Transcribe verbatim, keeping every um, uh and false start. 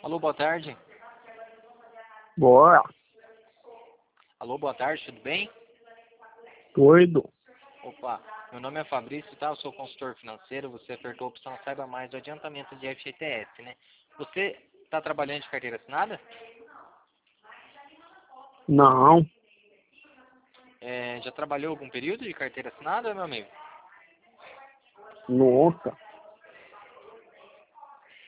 Alô, boa tarde. Bora. Alô, boa tarde, tudo bem? Doido. Opa, meu nome é Fabrício, tá? Eu sou consultor financeiro. Você apertou a opção Saiba Mais do adiantamento de F G T S, né? Você está trabalhando de carteira assinada? Não. É, já trabalhou algum período de carteira assinada, meu amigo? Nossa.